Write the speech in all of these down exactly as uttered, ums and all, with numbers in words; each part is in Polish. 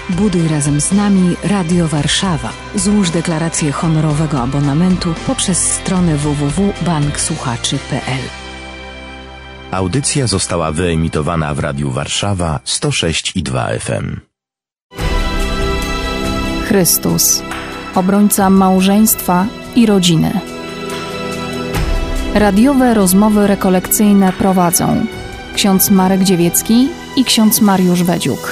Buduj razem z nami Radio Warszawa. Złóż deklarację honorowego abonamentu poprzez stronę w w w kropka bank słuchaczy kropka p l. Audycja została wyemitowana w Radiu Warszawa sto sześć i dwa F M. Chrystus, obrońca małżeństwa i rodziny. Radiowe rozmowy rekolekcyjne prowadzą ksiądz Marek Dziewiecki i ksiądz Mariusz Wedziuk.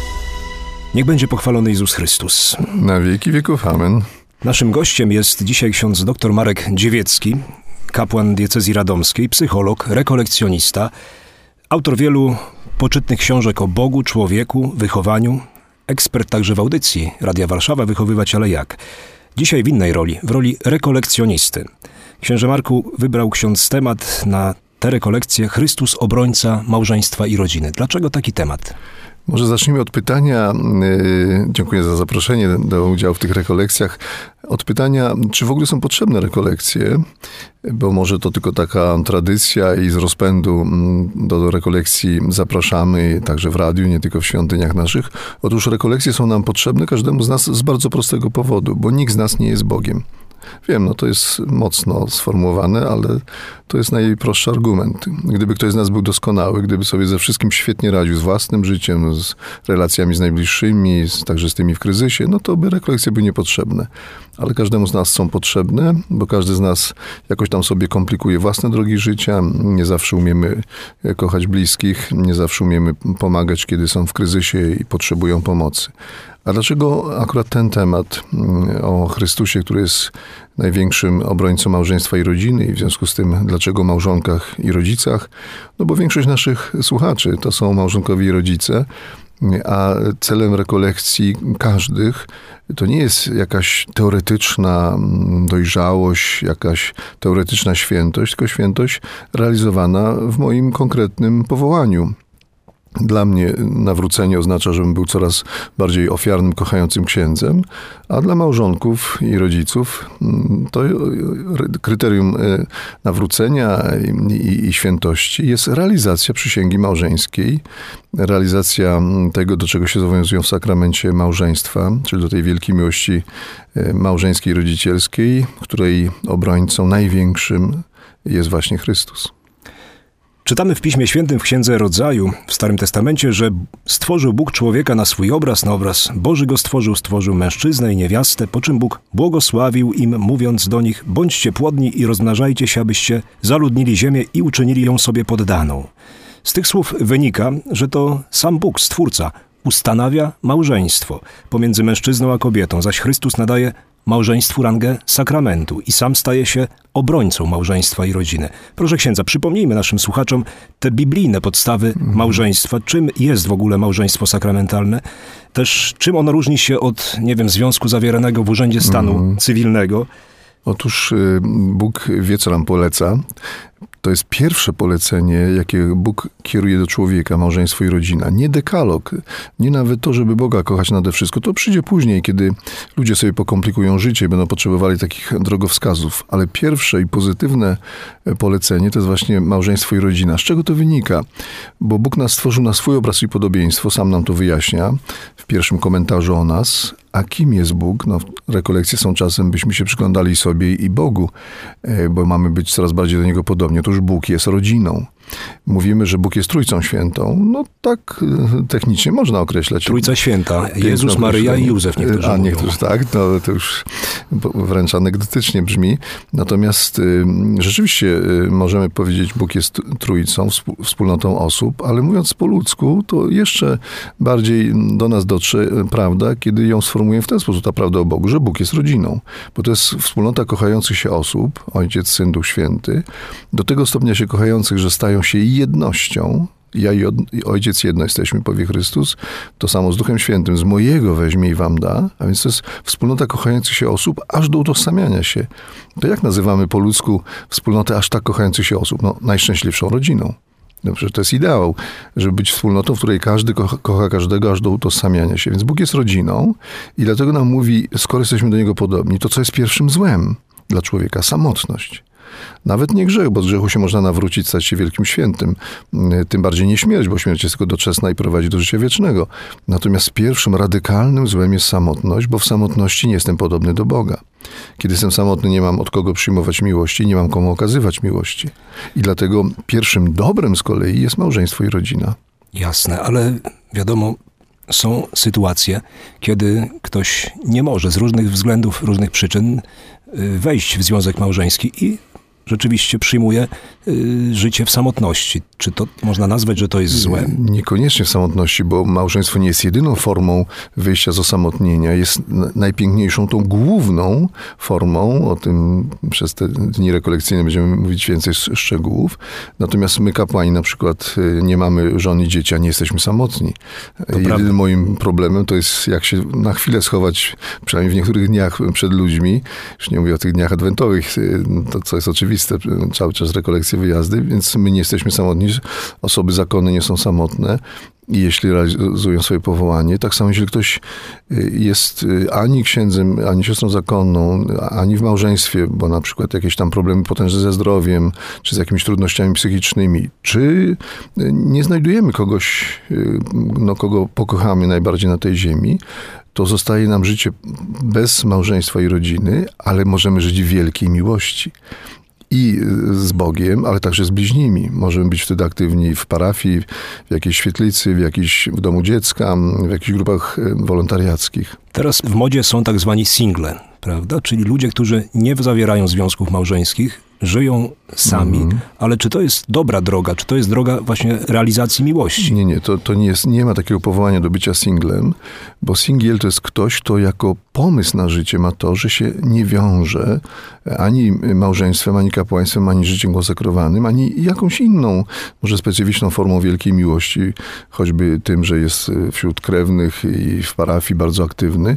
Niech będzie pochwalony Jezus Chrystus. Na wieki wieków. Amen. Naszym gościem jest dzisiaj ksiądz dr Marek Dziewiecki, kapłan diecezji radomskiej, psycholog, rekolekcjonista, autor wielu poczytnych książek o Bogu, człowieku, wychowaniu, ekspert także w audycji Radia Warszawa Wychowywać, ale jak? Dzisiaj w innej roli, w roli rekolekcjonisty. Księże Marku, wybrał ksiądz temat na tę rekolekcję: Chrystus, obrońca małżeństwa i rodziny. Dlaczego taki temat? Może zacznijmy od pytania, yy, dziękuję za zaproszenie do udziału w tych rekolekcjach, od pytania, czy w ogóle są potrzebne rekolekcje, bo może to tylko taka tradycja i z rozpędu do rekolekcji zapraszamy także w radiu, nie tylko w świątyniach naszych. Otóż rekolekcje są nam potrzebne każdemu z nas z bardzo prostego powodu, bo nikt z nas nie jest Bogiem. Wiem, no to jest mocno sformułowane, ale to jest najprostszy argument. Gdyby ktoś z nas był doskonały, gdyby sobie ze wszystkim świetnie radził, z własnym życiem, z relacjami z najbliższymi, z, także z tymi w kryzysie, no to by rekolekcje były niepotrzebne. Ale każdemu z nas są potrzebne, bo każdy z nas jakoś tam sobie komplikuje własne drogi życia. Nie zawsze umiemy kochać bliskich, nie zawsze umiemy pomagać, kiedy są w kryzysie i potrzebują pomocy. A dlaczego akurat ten temat o Chrystusie, który jest największym obrońcą małżeństwa i rodziny, i w związku z tym dlaczego o małżonkach i rodzicach? No bo większość naszych słuchaczy to są małżonkowie i rodzice, a celem rekolekcji każdych to nie jest jakaś teoretyczna dojrzałość, jakaś teoretyczna świętość, tylko świętość realizowana w moim konkretnym powołaniu. Dla mnie nawrócenie oznacza, żebym był coraz bardziej ofiarnym, kochającym księdzem, a dla małżonków i rodziców to kryterium nawrócenia i, i, i świętości jest realizacja przysięgi małżeńskiej, realizacja tego, do czego się zobowiązują w sakramencie małżeństwa, czyli do tej wielkiej miłości małżeńskiej i rodzicielskiej, której obrońcą największym jest właśnie Chrystus. Czytamy w Piśmie Świętym w Księdze Rodzaju w Starym Testamencie, że stworzył Bóg człowieka na swój obraz, na obraz Boży go stworzył, stworzył mężczyznę i niewiastę, po czym Bóg błogosławił im, mówiąc do nich: bądźcie płodni i rozmnażajcie się, abyście zaludnili ziemię i uczynili ją sobie poddaną. Z tych słów wynika, że to sam Bóg, Stwórca, ustanawia małżeństwo pomiędzy mężczyzną a kobietą, zaś Chrystus nadaje małżeństwu rangę sakramentu i sam staje się obrońcą małżeństwa i rodziny. Proszę księdza, przypomnijmy naszym słuchaczom te biblijne podstawy małżeństwa. Czym jest w ogóle małżeństwo sakramentalne? Też czym ono różni się od, nie wiem, związku zawieranego w Urzędzie Stanu mm. Cywilnego? Otóż Bóg wie, co nam poleca. To jest pierwsze polecenie, jakie Bóg kieruje do człowieka, małżeństwo i rodzina. Nie dekalog, nie nawet to, żeby Boga kochać nade wszystko. To przyjdzie później, kiedy ludzie sobie pokomplikują życie i będą potrzebowali takich drogowskazów. Ale pierwsze i pozytywne polecenie to jest właśnie małżeństwo i rodzina. Z czego to wynika? Bo Bóg nas stworzył na swój obraz i podobieństwo, sam nam to wyjaśnia w pierwszym komentarzu o nas. A kim jest Bóg? No, rekolekcje są czasem, byśmy się przyglądali sobie i Bogu, bo mamy być coraz bardziej do Niego podobni. Otóż Bóg jest rodziną. Mówimy, że Bóg jest Trójcą Świętą. No tak technicznie można określać. Trójca Święta. Jezus, Maryja i Józef. Niektórzy A mówią. niektórzy tak, no to już wręcz anegdotycznie brzmi. Natomiast y, rzeczywiście y, możemy powiedzieć, Bóg jest Trójcą, wspólnotą osób, ale mówiąc po ludzku, to jeszcze bardziej do nas dotrze prawda, kiedy ją sformułuję w ten sposób, ta prawda o Bogu, że Bóg jest rodziną. Bo to jest wspólnota kochających się osób, Ojciec, Syn, Duch Święty, do tego stopnia się kochających, że stają się jednością. Ja i, od, i Ojciec jedno jesteśmy, powie Chrystus, to samo z Duchem Świętym, z mojego weźmie i wam da, a więc to jest wspólnota kochających się osób, aż do utożsamiania się. To jak nazywamy po ludzku wspólnotę aż tak kochających się osób? No, najszczęśliwszą rodziną. Dobrze, to jest ideał, żeby być wspólnotą, w której każdy kocha, kocha każdego aż do utożsamiania się. Więc Bóg jest rodziną i dlatego nam mówi, skoro jesteśmy do Niego podobni, to co jest pierwszym złem dla człowieka? Samotność. Nawet nie grzech, bo z grzechu się można nawrócić, stać się wielkim świętym. Tym bardziej nie śmierć, bo śmierć jest tylko doczesna i prowadzi do życia wiecznego. Natomiast pierwszym radykalnym złem jest samotność, bo w samotności nie jestem podobny do Boga. Kiedy jestem samotny, nie mam od kogo przyjmować miłości, nie mam komu okazywać miłości. I dlatego pierwszym dobrem z kolei jest małżeństwo i rodzina. Jasne, ale wiadomo, są sytuacje, kiedy ktoś nie może z różnych względów, różnych przyczyn wejść w związek małżeński i rzeczywiście przyjmuje y, życie w samotności. Czy to można nazwać, że to jest złe? Niekoniecznie w samotności, bo małżeństwo nie jest jedyną formą wyjścia z osamotnienia. Jest najpiękniejszą, tą główną formą. O tym przez te dni rekolekcyjne będziemy mówić więcej szczegółów. Natomiast my, kapłani, na przykład nie mamy żon i dzieci, a nie jesteśmy samotni. Jedynym prawda. Moim problemem to jest, jak się na chwilę schować, przynajmniej w niektórych dniach przed ludźmi, już nie mówię o tych dniach adwentowych, to co jest oczywiste, cały czas rekolekcje, wyjazdy, więc my nie jesteśmy samotni. Osoby zakonne nie są samotne i jeśli realizują swoje powołanie, tak samo jeśli ktoś jest ani księdzem, ani siostrą zakonną, ani w małżeństwie, bo na przykład jakieś tam problemy potężne ze zdrowiem, czy z jakimiś trudnościami psychicznymi, czy nie znajdujemy kogoś, no, kogo pokochamy najbardziej na tej ziemi, to zostaje nam życie bez małżeństwa i rodziny, ale możemy żyć w wielkiej miłości. I z Bogiem, ale także z bliźnimi. Możemy być wtedy aktywni w parafii, w jakiejś świetlicy, w, jakiejś, w domu dziecka, w jakichś grupach wolontariackich. Teraz w modzie są tak zwani single, prawda? Czyli ludzie, którzy nie zawierają związków małżeńskich, żyją sami, mm. ale czy to jest dobra droga? Czy to jest droga właśnie realizacji miłości? Nie, nie, to, to nie jest, nie ma takiego powołania do bycia singlem, bo singiel to jest ktoś, kto jako pomysł na życie ma to, że się nie wiąże ani małżeństwem, ani kapłaństwem, ani życiem konsekrowanym, ani jakąś inną, może specyficzną formą wielkiej miłości, choćby tym, że jest wśród krewnych i w parafii bardzo aktywny.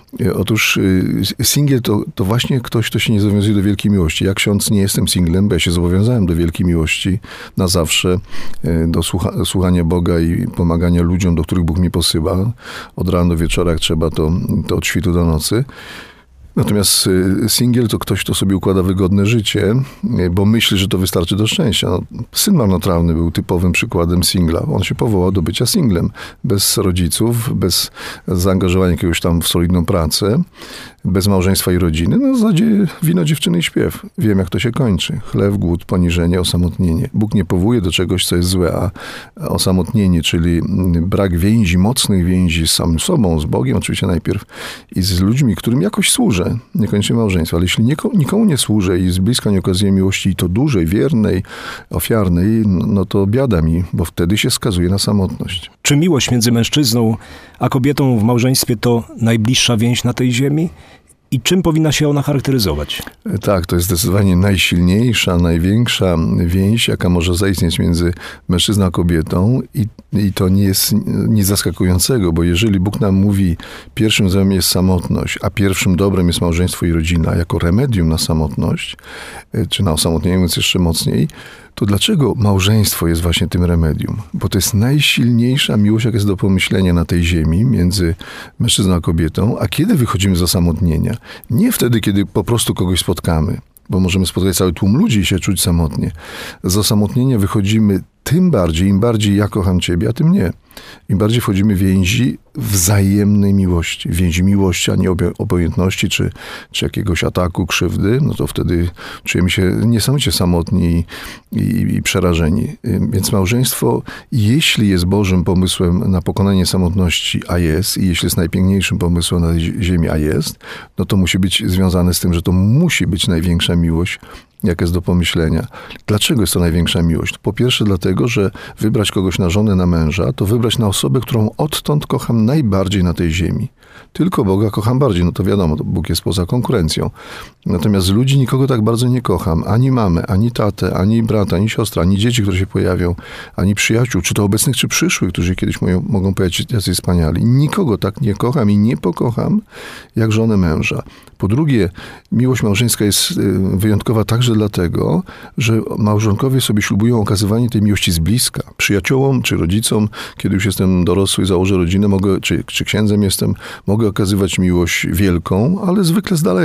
Otóż singiel to, to właśnie ktoś, kto się nie zobowiązuje do wielkiej miłości. Ja, ksiądz, nie jestem singlem, bo ja się zobowiązałem do wielkiej miłości na zawsze, do słucha, słuchania Boga i pomagania ludziom, do których Bóg mnie posyła. Od rana do wieczora, jak trzeba, to, to od świtu do nocy. Natomiast singiel to ktoś, kto sobie układa wygodne życie, bo myśli, że to wystarczy do szczęścia. No, syn marnotrawny był typowym przykładem singla. On się powołał do bycia singlem. Bez rodziców, bez zaangażowania jakiegoś tam w solidną pracę, bez małżeństwa i rodziny. No w zasadzie wino, dziewczyny i śpiew. Wiem, jak to się kończy. Chleb, głód, poniżenie, osamotnienie. Bóg nie powołuje do czegoś, co jest złe, a osamotnienie, czyli brak więzi, mocnych więzi z samym sobą, z Bogiem oczywiście najpierw i z ludźmi, którym jakoś służę. Niekoniecznie małżeństwa, ale jeśli nikomu nie służę i z bliska nie okazuję miłości, i to dużej, wiernej, ofiarnej, no to biada mi, bo wtedy się skazuje na samotność. Czy miłość między mężczyzną a kobietą w małżeństwie to najbliższa więź na tej ziemi? I czym powinna się ona charakteryzować? Tak, to jest zdecydowanie najsilniejsza, największa więź, jaka może zaistnieć między mężczyzną a kobietą i, i to nie jest nic zaskakującego, bo jeżeli Bóg nam mówi, pierwszym złem jest samotność, a pierwszym dobrem jest małżeństwo i rodzina, jako remedium na samotność, czy na osamotnienie, mówiąc jeszcze mocniej, to dlaczego małżeństwo jest właśnie tym remedium? Bo to jest najsilniejsza miłość, jaka jest do pomyślenia na tej ziemi między mężczyzną a kobietą. A kiedy wychodzimy z osamotnienia? Nie wtedy, kiedy po prostu kogoś spotkamy, bo możemy spotkać cały tłum ludzi i się czuć samotnie. Z osamotnienia wychodzimy tym bardziej, im bardziej ja kocham ciebie, a tym nie. Im bardziej wchodzimy w więzi wzajemnej miłości. Więzi miłości, a nie obojętności, czy, czy jakiegoś ataku, krzywdy, no to wtedy czujemy się niesamowicie samotni i, i, i przerażeni. Więc małżeństwo, jeśli jest Bożym pomysłem na pokonanie samotności, a jest, i jeśli jest najpiękniejszym pomysłem na ziemi, a jest, no to musi być związane z tym, że to musi być największa miłość, jaka jest do pomyślenia. Dlaczego jest to największa miłość? Po pierwsze dlatego, że wybrać kogoś na żonę, na męża, to wybrać na osobę, którą odtąd kocham najbardziej na tej ziemi. Tylko Boga kocham bardziej, no to wiadomo, Bóg jest poza konkurencją. Natomiast z ludzi nikogo tak bardzo nie kocham. Ani mamę, ani tatę, ani brata, ani siostra, ani dzieci, które się pojawią, ani przyjaciół, czy to obecnych, czy przyszłych, którzy kiedyś moją, mogą pojawić się jacyś wspaniali. Nikogo tak nie kocham i nie pokocham, jak żonę męża. Po drugie, miłość małżeńska jest wyjątkowa także dlatego, że małżonkowie sobie ślubują okazywanie tej miłości z bliska. Przyjaciołom, czy rodzicom, kiedy już jestem dorosły, założę rodzinę, mogę, czy, czy księdzem jestem, mogę okazywać miłość wielką, ale zwykle z daleka.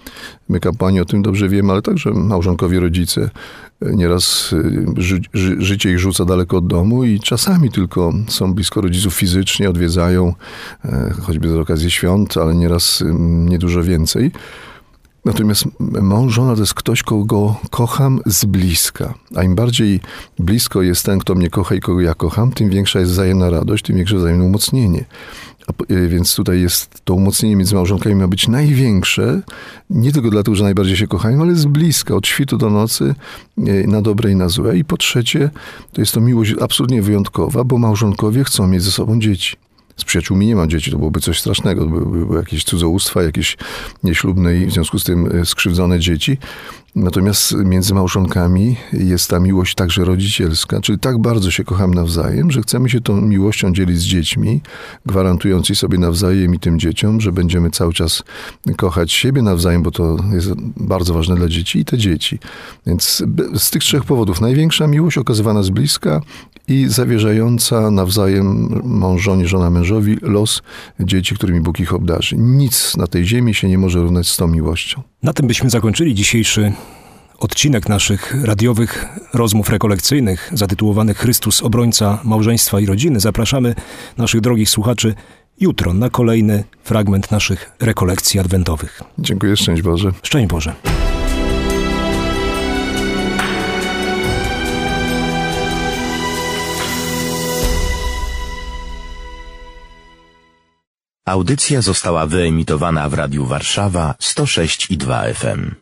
My kapłani o tym dobrze wiemy, ale także małżonkowie, rodzice. Nieraz ży, ży, życie ich rzuca daleko od domu i czasami tylko są blisko rodziców fizycznie, odwiedzają, choćby z okazji świąt, ale nieraz niedużo więcej. Natomiast mąż, żona to jest ktoś, kogo kocham z bliska. A im bardziej blisko jest ten, kto mnie kocha i kogo ja kocham, tym większa jest wzajemna radość, tym większe wzajemne umocnienie. A, więc tutaj jest to umocnienie między małżonkami ma być największe, nie tylko dlatego, że najbardziej się kochają, ale z bliska, od świtu do nocy, na dobre i na złe. I po trzecie, to jest to miłość absolutnie wyjątkowa, bo małżonkowie chcą mieć ze sobą dzieci. Z przyjaciółmi nie mam dzieci, to byłoby coś strasznego, byłyby by jakieś cudzołóstwa, jakieś nieślubne i w związku z tym skrzywdzone dzieci. Natomiast między małżonkami jest ta miłość także rodzicielska, czyli tak bardzo się kochamy nawzajem, że chcemy się tą miłością dzielić z dziećmi, gwarantując i sobie nawzajem i tym dzieciom, że będziemy cały czas kochać siebie nawzajem, bo to jest bardzo ważne dla dzieci i te dzieci. Więc z tych trzech powodów największa miłość okazywana z bliska i zawierzająca nawzajem mąż żonie, żona mężowi los dzieci, którymi Bóg ich obdarzy. Nic na tej ziemi się nie może równać z tą miłością. Na tym byśmy zakończyli dzisiejszy odcinek naszych radiowych rozmów rekolekcyjnych zatytułowanych Chrystus, obrońca małżeństwa i rodziny. Zapraszamy naszych drogich słuchaczy jutro na kolejny fragment naszych rekolekcji adwentowych. Dziękuję, szczęść Boże. Szczęść Boże. Audycja została wyemitowana w Radiu Warszawa sto sześć i dwa F M.